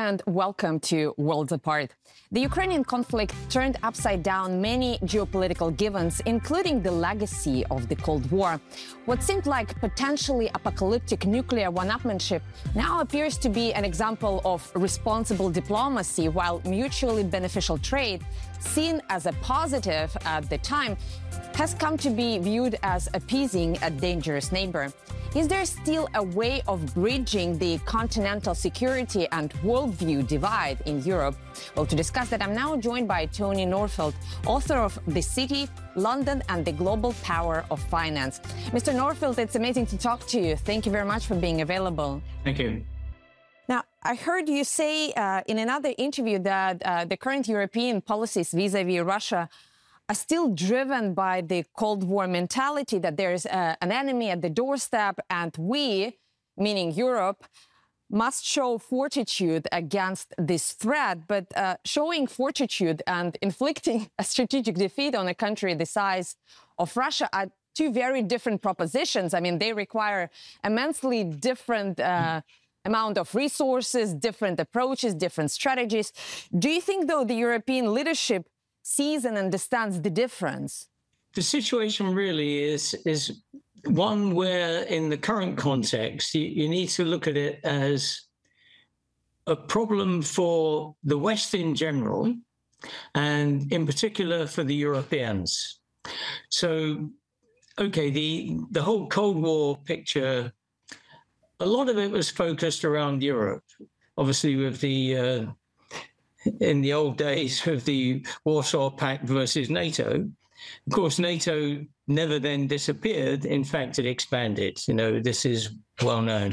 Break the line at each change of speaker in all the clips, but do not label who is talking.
and welcome to Worlds Apart. The Ukrainian conflict turned upside down many geopolitical givens, including the legacy of the Cold War. What seemed like potentially apocalyptic nuclear one-upmanship now appears to be an example of responsible diplomacy, while mutually beneficial trade, seen as a positive at the time, has come to be viewed as appeasing a dangerous neighbor. Is there still a way of bridging the continental security and worldview divide in Europe? Well, to discuss that, I'm now joined by Tony Norfelt, author of The City, London and the Global Power of Finance. Mr. Norfelt, it's amazing to talk to you. Thank you very much for being available.
Thank you.
Now, I heard you say in another interview that the current European policies vis-à-vis Russia are still driven by the Cold War mentality, that there's an enemy at the doorstep and we, meaning Europe, must show fortitude against this threat. But showing fortitude and inflicting a strategic defeat on a country the size of Russia are two very different propositions. I mean, they require immensely different amount of resources, different approaches, different strategies. Do you think, though, the European leadership sees and understands the difference?
The situation really is one where, in the current context, you need to look at it as a problem for the West in general, and in particular for the Europeans. So, okay, the whole Cold War picture, a lot of it was focused around Europe, obviously with the in the old days of the Warsaw Pact versus NATO. Of course, NATO never then disappeared. In fact, it expanded. You know, this is well known.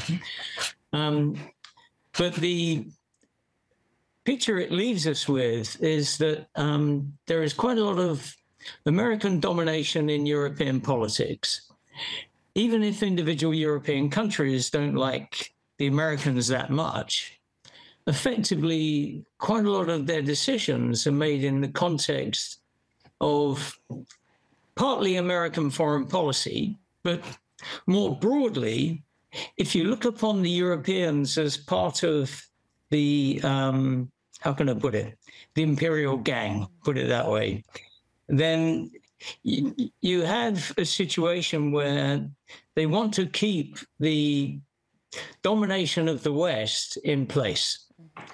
But the picture it leaves us with is that there is quite a lot of American domination in European politics. Even if individual European countries don't like the Americans that much, effectively, quite a lot of their decisions are made in the context of partly American foreign policy, but more broadly, if you look upon the Europeans as part of the, how can I put it, the imperial gang, put it that way, then you have a situation where they want to keep the domination of the West in place.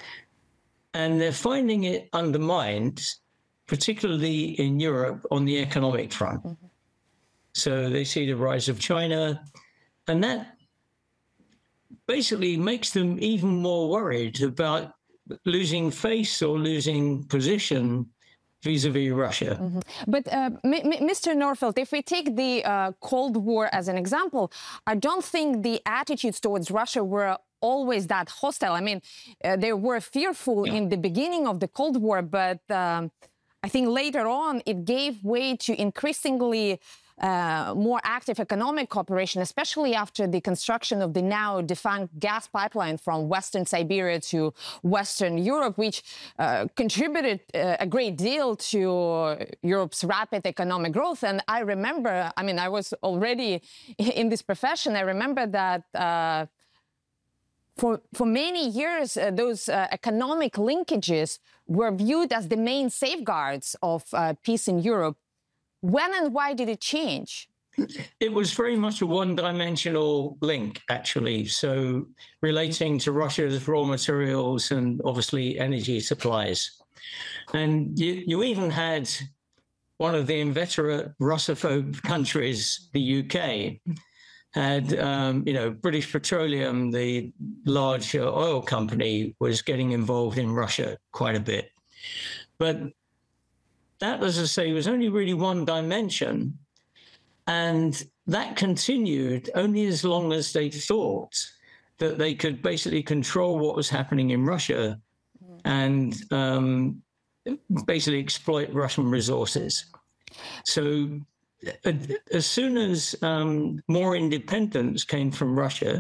And they're finding it undermined, particularly in Europe, on the economic front. Mm-hmm. So they see the rise of China, and that basically makes them even more worried about losing face or losing position vis-a-vis Russia.
Mm-hmm. But Mr. Norfelt, if we take the Cold War as an example, I don't think the attitudes towards Russia were always that hostile. I mean, they were fearful in the beginning of the Cold War, but I think later on it gave way to increasingly more active economic cooperation, especially after the construction of the now defunct gas pipeline from Western Siberia to Western Europe, which contributed a great deal to Europe's rapid economic growth. And I remember, I mean, I was already in this profession. I remember that for many years, those economic linkages were viewed as the main safeguards of peace in Europe. When and why did it change?
It was very much a one-dimensional link, actually. So relating to Russia's raw materials and obviously energy supplies. And you even had one of the inveterate Russophobe countries, the UK, had, British Petroleum, the large oil company, was getting involved in Russia quite a bit. But that, as I say, was only really one dimension. And that continued only as long as they thought that they could basically control what was happening in Russia and basically exploit Russian resources. So as soon as more independence came from Russia,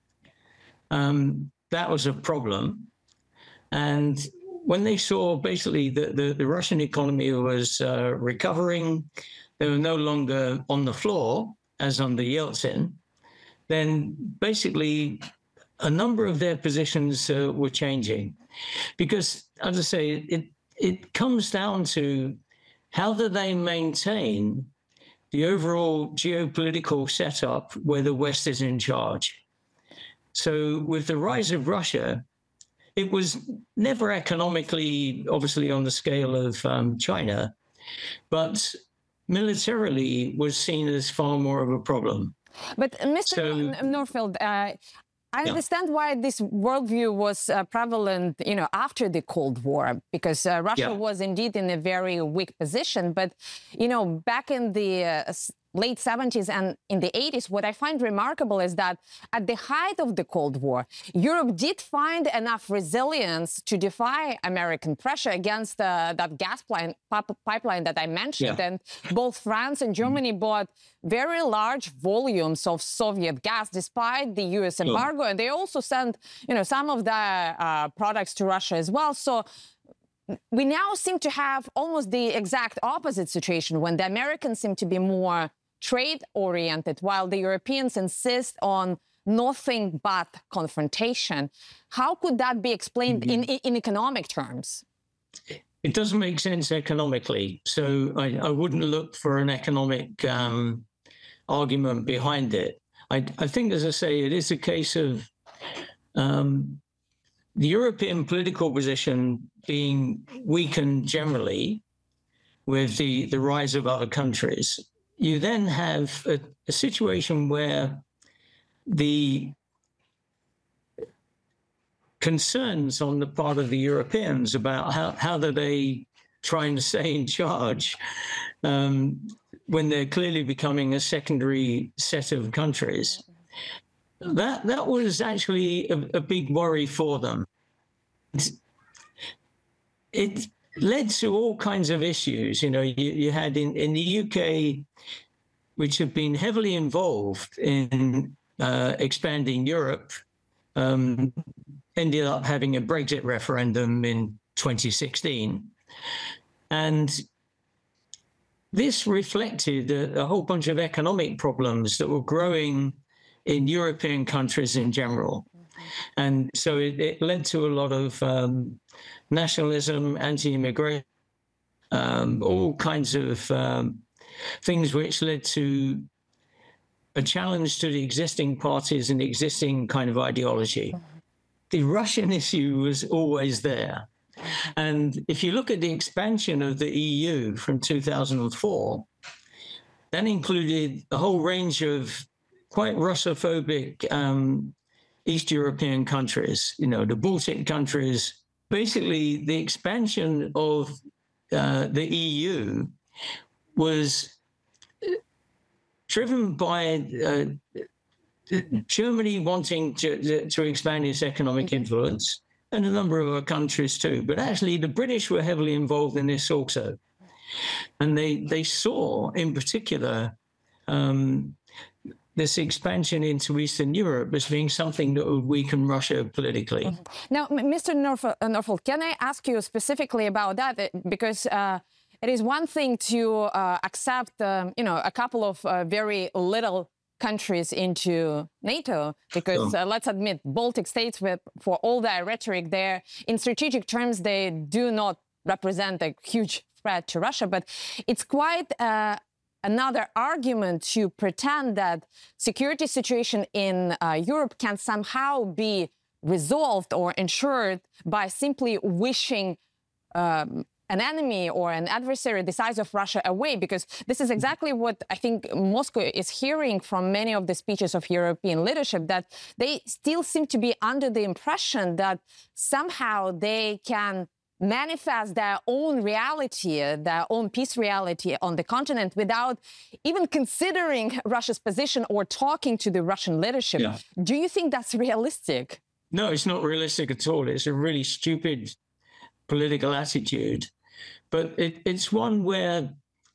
that was a problem. And when they saw basically the Russian economy was recovering, they were no longer on the floor, as under Yeltsin, then basically a number of their positions were changing. because, as I say, it comes down to how do they maintain the overall geopolitical setup where the West is in charge. So with the rise of Russia, it was never economically, obviously, on the scale of China, but militarily was seen as far more of a problem.
But Mr. Nordfeld, I understand why this worldview was prevalent, after the Cold War, because Russia was indeed in a very weak position. But, back in the late 70s and in the 80s, what I find remarkable is that at the height of the Cold War, Europe did find enough resilience to defy American pressure against that gas pipeline that I mentioned. And both France and Germany bought very large volumes of Soviet gas despite the U.S. embargo. And they also sent, some of their products to Russia as well. So we now seem to have almost the exact opposite situation when the Americans seem to be more trade-oriented, while the Europeans insist on nothing but confrontation. How could that be explained in economic terms?
It doesn't make sense economically. So I wouldn't look for an economic argument behind it. I think, as I say, it is a case of the European political position being weakened generally with the rise of other countries. You then have a situation where the concerns on the part of the Europeans about how do they try and stay in charge when they're clearly becoming a secondary set of countries, that was actually a big worry for them. It led to all kinds of issues. You had in the UK, which have been heavily involved in expanding Europe, ended up having a Brexit referendum in 2016. And this reflected a whole bunch of economic problems that were growing in European countries in general. And so it led to a lot of nationalism, anti-immigration, all kinds of things which led to a challenge to the existing parties and existing kind of ideology. The Russian issue was always there. And if you look at the expansion of the EU from 2004, that included a whole range of quite Russophobic East European countries, the Baltic countries. Basically, the expansion of the EU was driven by Germany wanting to expand its economic influence, and a number of other countries too. But actually, the British were heavily involved in this also. And they saw, in particular, this expansion into Eastern Europe as being something that would weaken Russia politically.
Now, Mr. Nordfeld, can I ask you specifically about that? Because it is one thing to accept, a couple of very little countries into NATO, because let's admit, Baltic states, for all their rhetoric there, in strategic terms, they do not represent a huge threat to Russia. But it's quite another argument to pretend that security situation in Europe can somehow be resolved or ensured by simply wishing an enemy or an adversary the size of Russia away, because this is exactly what I think Moscow is hearing from many of the speeches of European leadership, that they still seem to be under the impression that somehow they can manifest their own reality, their own peace reality on the continent without even considering Russia's position or talking to the Russian leadership. Yeah. Do you think that's realistic?
No, it's not realistic at all. It's a really stupid political attitude. But it's one where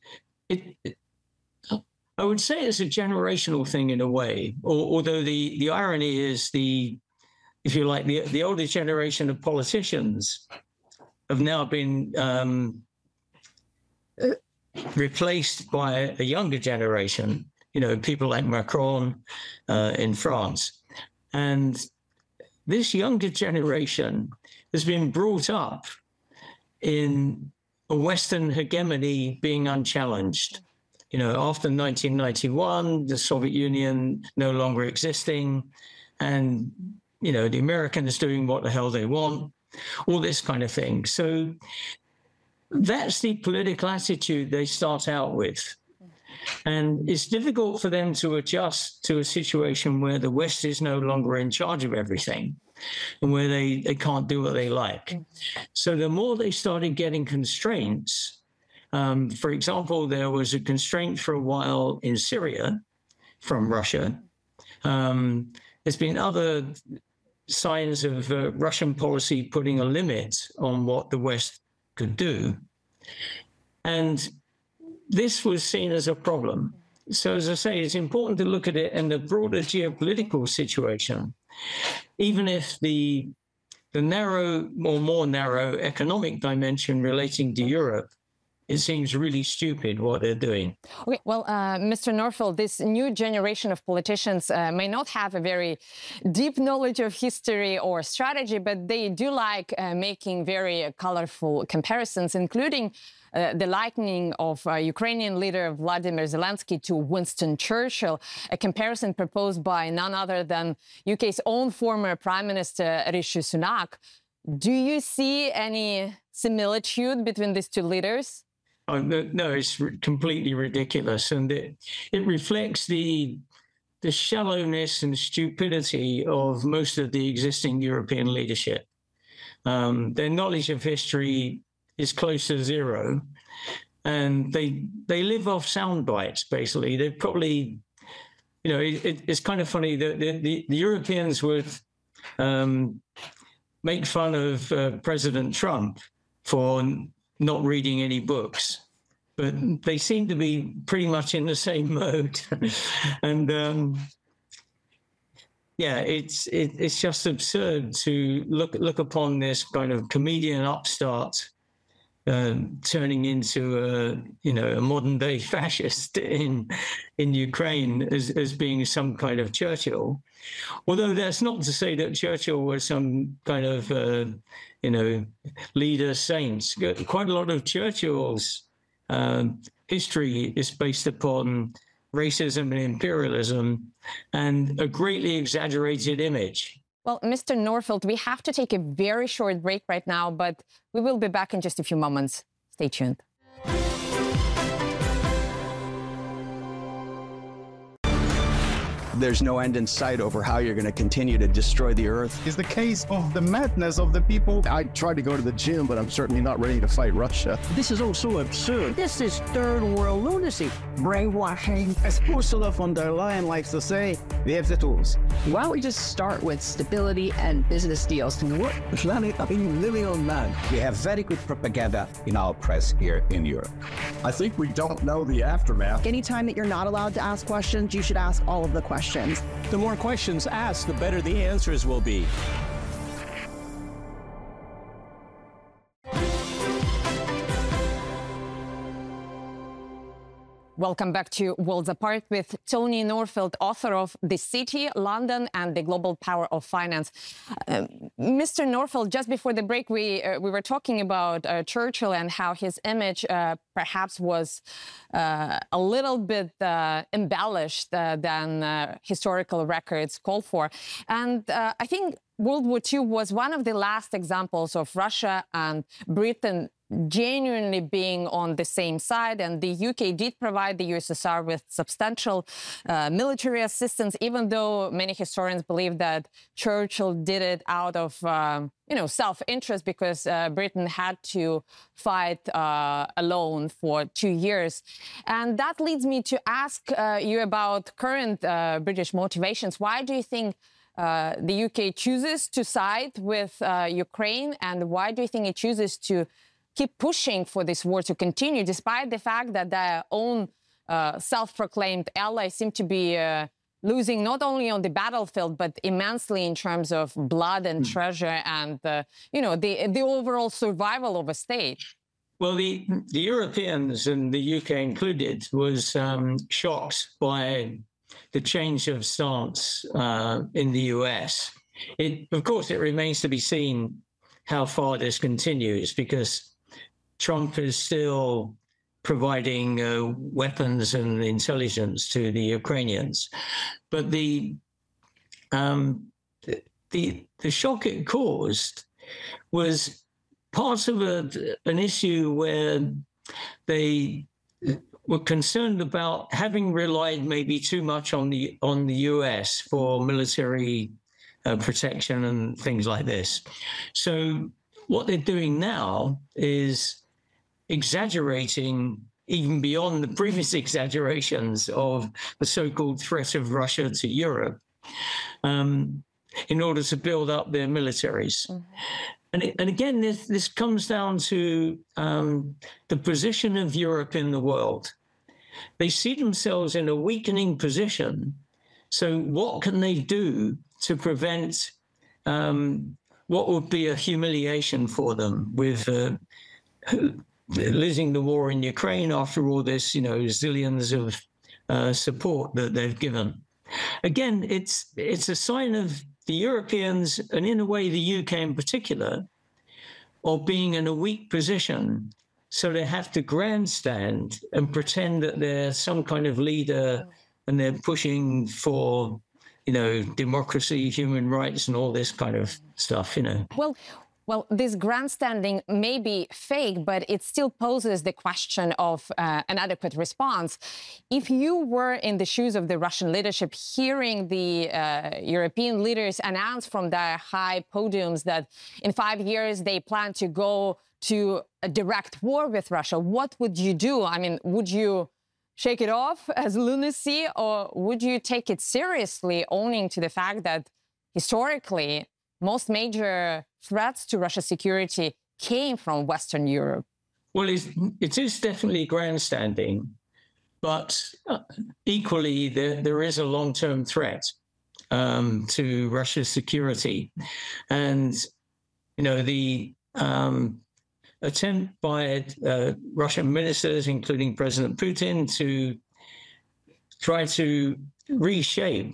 I would say it's a generational thing in a way, although the irony is if you like, the older generation of politicians have now been replaced by a younger generation, people like Macron in France. And this younger generation has been brought up in a Western hegemony being unchallenged. You know, after 1991, the Soviet Union no longer existing, and, you know, the Americans doing what the hell they want, all this kind of thing. So that's the political attitude they start out with. And it's difficult for them to adjust to a situation where the West is no longer in charge of everything and where they can't do what they like. So the more they started getting constraints, for example, there was a constraint for a while in Syria from Russia. There's been other signs of Russian policy putting a limit on what the West could do. And this was seen as a problem. So as I say, it's important to look at it in the broader geopolitical situation. Even if the narrow or more narrow economic dimension relating to Europe, it seems really stupid what they're doing.
Okay, well, Mr. Norfeld, this new generation of politicians may not have a very deep knowledge of history or strategy, but they do like making very colorful comparisons, including the likening of Ukrainian leader Vladimir Zelensky to Winston Churchill, a comparison proposed by none other than UK's own former Prime Minister Rishi Sunak. Do you see any similitude between these two leaders?
Oh, no, it's completely ridiculous. And it reflects the shallowness and stupidity of most of the existing European leadership. Their knowledge of history is close to zero. And they live off sound bites, basically. They probably, you know, it's kind of funny that the Europeans would make fun of President Trump for not reading any books, but they seem to be pretty much in the same mode. And yeah, it's just absurd to look upon this kind of comedian upstart turning into a modern day fascist in Ukraine as being some kind of Churchill. Although that's not to say that Churchill was some kind of leader saint. Quite a lot of Churchill's history is based upon racism and imperialism and a greatly exaggerated image.
Well, Mr. Norfeld, we have to take a very short break right now, but we will be back in just a few moments. Stay tuned.
There's no end in sight over how you're going to continue to destroy the earth.
It's the case of the madness of the people.
I tried to go to the gym, but I'm certainly not ready to fight Russia.
This is also absurd. This is third world lunacy. Brainwashing.
As Ursula von der Leyen likes to say, we have the tools.
Why don't we just start with stability and business deals?
What planet are you living on, man?
We have very good propaganda in our press here in Europe.
I think we don't know the aftermath.
Anytime that you're not allowed to ask questions, you should ask all of the questions.
The more questions asked, the better the answers will be.
Welcome back to Worlds Apart with Tony Norfeld, author of The City, London, and the Global Power of Finance. Mr. Norfeld, just before the break, we were talking about Churchill and how his image perhaps was a little bit embellished than historical records call for. And I think World War II was one of the last examples of Russia and Britain genuinely being on the same side, and the UK did provide the USSR with substantial military assistance, even though many historians believe that Churchill did it out of self-interest because Britain had to fight alone for 2 years. And that leads me to ask you about current British motivations. Why do you think the UK chooses to side with Ukraine, and why do you think it chooses to keep pushing for this war to continue, despite the fact that their own self-proclaimed allies seem to be losing not only on the battlefield, but immensely in terms of blood and treasure and, the overall survival of a state?
Well, the Europeans, and the UK included, was shocked by the change of stance in the US. Of course, it remains to be seen how far this continues, because Trump is still providing weapons and intelligence to the Ukrainians. But the shock it caused was part of an issue where they were concerned about having relied maybe too much on the US for military protection and things like this. So what they're doing now is exaggerating even beyond the previous exaggerations of the so-called threat of Russia to Europe, in order to build up their militaries. Mm-hmm. And again, this comes down to the position of Europe in the world. They see themselves in a weakening position. So what can they do to prevent what would be a humiliation for them with losing the war in Ukraine after all this, zillions of support that they've given? Again, it's a sign of the Europeans, and in a way the UK in particular, of being in a weak position. So they have to grandstand and pretend that they're some kind of leader and they're pushing for, democracy, human rights, and all this kind of stuff,
Well, this grandstanding may be fake, but it still poses the question of an adequate response. If you were in the shoes of the Russian leadership, hearing the European leaders announce from their high podiums that in 5 years they plan to go to a direct war with Russia, what would you do? I mean, would you shake it off as lunacy, or would you take it seriously, owning to the fact that historically most major threats to Russia's security came from Western Europe?
Well, it is definitely grandstanding, but equally there is a long-term threat to Russia's security. And, the attempt by Russian ministers, including President Putin, to try to reshape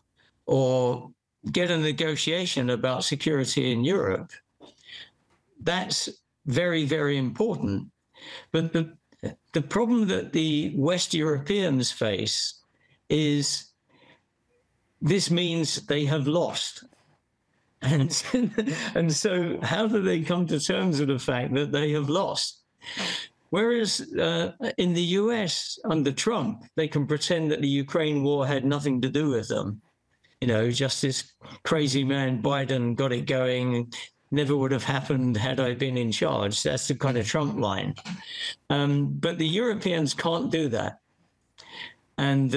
or get a negotiation about security in Europe, that's very, very important. But the problem that the West Europeans face is this means they have lost. And so how do they come to terms with the fact that they have lost? Whereas in the US under Trump, they can pretend that the Ukraine war had nothing to do with them. Just this crazy man Biden got it going, never would have happened had I been in charge. That's the kind of Trump line. But the Europeans can't do that. And,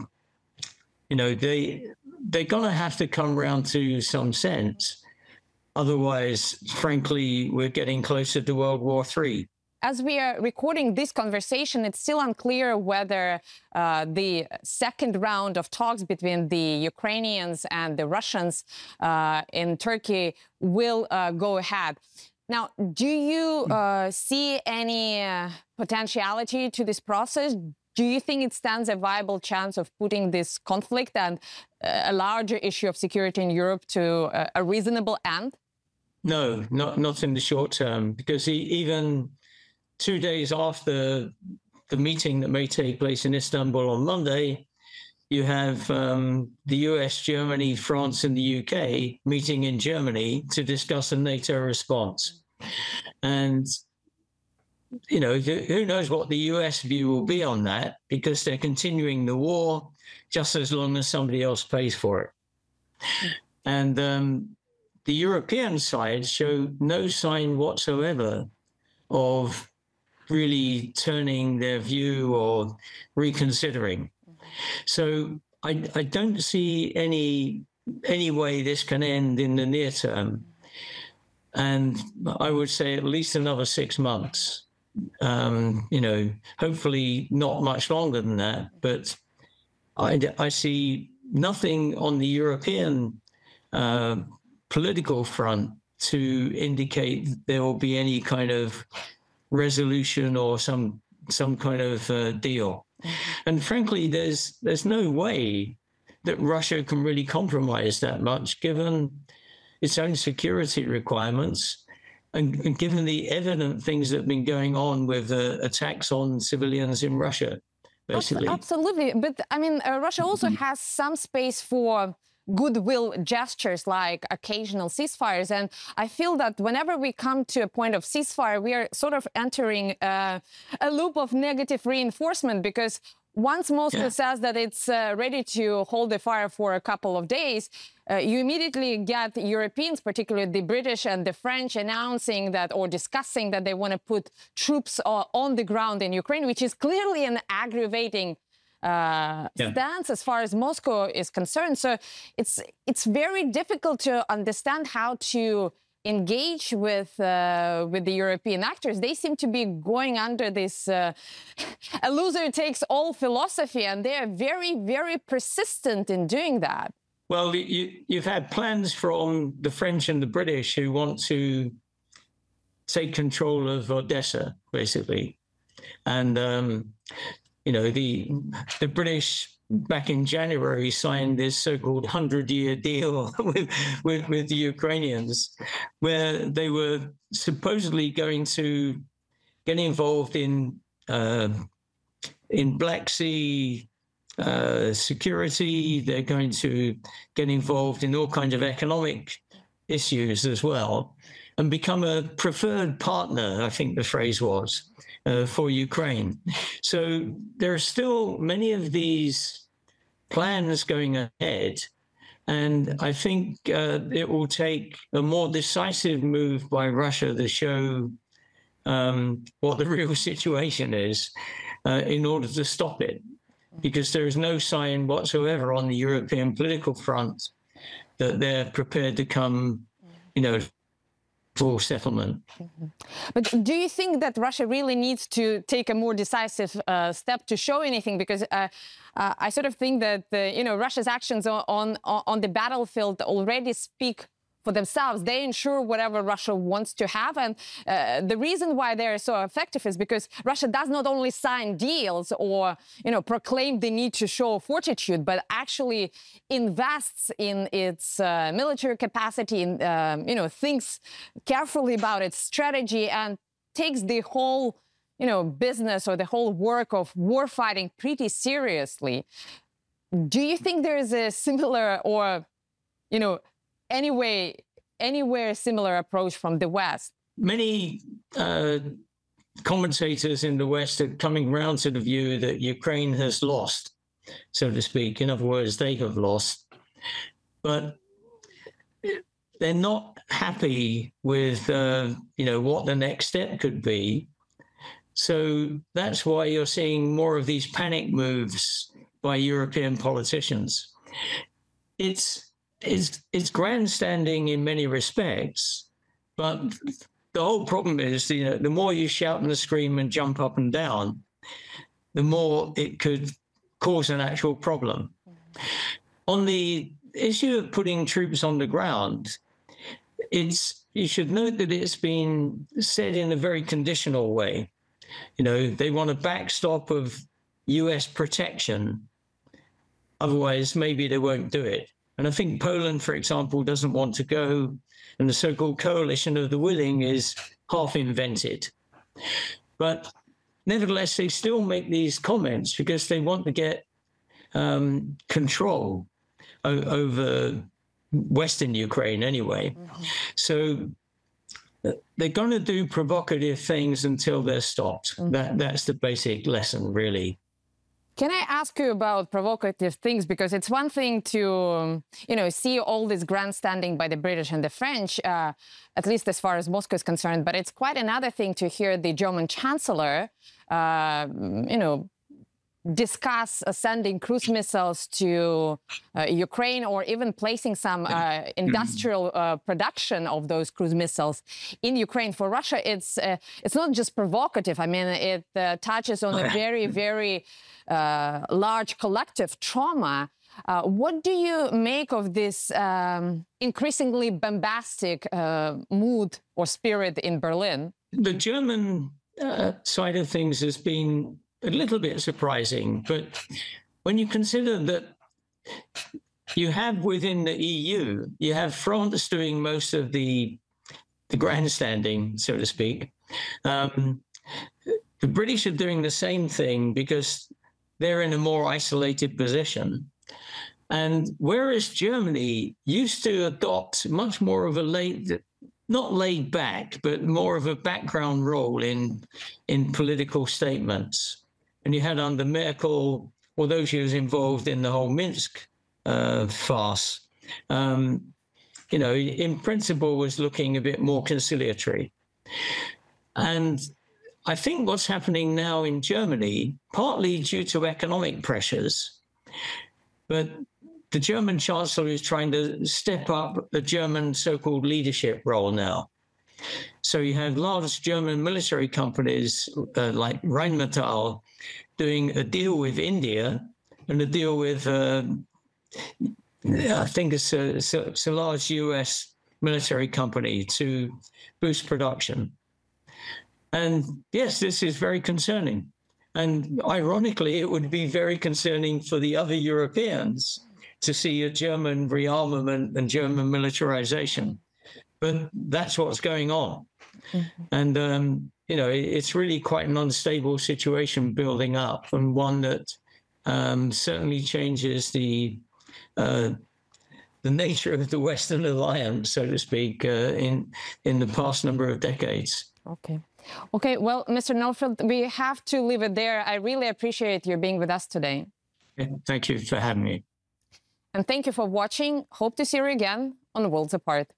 they're going to have to come around to some sense. Otherwise, frankly, we're getting closer to World War III.
As we are recording this conversation, it's still unclear whether the second round of talks between the Ukrainians and the Russians in Turkey will go ahead. Now, do you see any potentiality to this process? Do you think it stands a viable chance of putting this conflict and a larger issue of security in Europe to a reasonable end?
No, not in the short term, because even 2 days after the meeting that may take place in Istanbul on Monday, you have the US, Germany, France, and the UK meeting in Germany to discuss a NATO response. And, who knows what the US view will be on that, because they're continuing the war just as long as somebody else pays for it. And the European side show no sign whatsoever of really turning their view or reconsidering. So I don't see any way this can end in the near term. And I would say at least another 6 months. Hopefully not much longer than that. But I see nothing on the European political front to indicate there will be any kind of resolution or some kind of deal. And frankly, there's no way that Russia can really compromise that much, given its own security requirements and given the evident things that have been going on with attacks on civilians in Russia, basically.
Absolutely. But I mean, Russia also has some space for goodwill gestures like occasional ceasefires. And I feel that whenever we come to a point of ceasefire, we are sort of entering a loop of negative reinforcement, because once Moscow says that it's ready to hold the fire for a couple of days, you immediately get Europeans, particularly the British and the French, announcing that or discussing that they want to put troops on the ground in Ukraine, which is clearly an aggravating stance as far as Moscow is concerned. So it's very difficult to understand how to engage with the European actors. They seem to be going under this a loser takes all philosophy, and they are very, very persistent in doing that.
Well, you've had plans from the French and the British who want to take control of Odessa, basically. And, you know, the British back in January signed this so-called 100-year deal with the Ukrainians, where they were supposedly going to get involved in Black Sea security. They're going to get involved in all kinds of economic issues as well, and become a preferred partner, I think the phrase was, for Ukraine. So there are still many of these plans going ahead, and I think it will take a more decisive move by Russia to show what the real situation is in order to stop it, because there is no sign whatsoever on the European political front that they're prepared to come, you know, full settlement.
But do you think that Russia really needs to take a more decisive step to show anything? Because I sort of think that you know, Russia's actions on the battlefield already speak for themselves. They ensure whatever Russia wants to have. And the reason why they're so effective is because Russia does not only sign deals or, you know, proclaim the need to show fortitude, but actually invests in its military capacity, and, you know, thinks carefully about its strategy and takes the whole, you know, business or the whole work of war fighting pretty seriously. Do you think there is a similar or, you know, anywhere similar approach from the West?
Many commentators in the West are coming round to the view that Ukraine has lost, so to speak. In other words, they have lost. But they're not happy with, you know, what the next step could be. So that's why you're seeing more of these panic moves by European politicians. It's grandstanding in many respects, but the whole problem is, you know, the more you shout and scream and jump up and down, the more it could cause an actual problem. On the issue of putting troops on the ground, you should note that it's been said in a very conditional way. You know, they want a backstop of US protection. Otherwise, maybe they won't do it. And I think Poland, for example, doesn't want to go, and the so-called coalition of the willing is half invented. But nevertheless, they still make these comments because they want to get control over Western Ukraine anyway. Mm-hmm. So they're going to do provocative things until they're stopped. Mm-hmm. That's the basic lesson, really.
Can I ask you about provocative things? Because it's one thing to, you know, see all this grandstanding by the British and the French, at least as far as Moscow is concerned. But it's quite another thing to hear the German Chancellor, you know, discuss sending cruise missiles to Ukraine, or even placing some industrial production of those cruise missiles in Ukraine. For Russia, it's not just provocative. I mean, it touches on a very, very large collective trauma. What do you make of this increasingly bombastic mood or spirit in Berlin?
The German side of things has been a little bit surprising, but when you consider that you have within the EU, you have France doing most of the the grandstanding, so to speak. The British are doing the same thing because they're in a more isolated position. And whereas Germany used to adopt much more of a not laid back, but more of a background role in political statements. And you had under Merkel, although she was involved in the whole Minsk farce, you know, in principle was looking a bit more conciliatory. And I think what's happening now in Germany, partly due to economic pressures, but the German chancellor is trying to step up the German so-called leadership role now. So you have large German military companies like Rheinmetall doing a deal with India and a deal with, I think it's a large US military company to boost production. And yes, this is very concerning. And ironically, it would be very concerning for the other Europeans to see a German rearmament and German militarization. But that's what's going on. Mm-hmm. And, you know, it's really quite an unstable situation building up, and one that certainly changes the nature of the Western alliance, so to speak, in the past number of decades.
Okay. Okay, well, Mr. Nordfeld, we have to leave it there. I really appreciate you being with us today.
Thank you for having me.
And thank you for watching. Hope to see you again on Worlds Apart.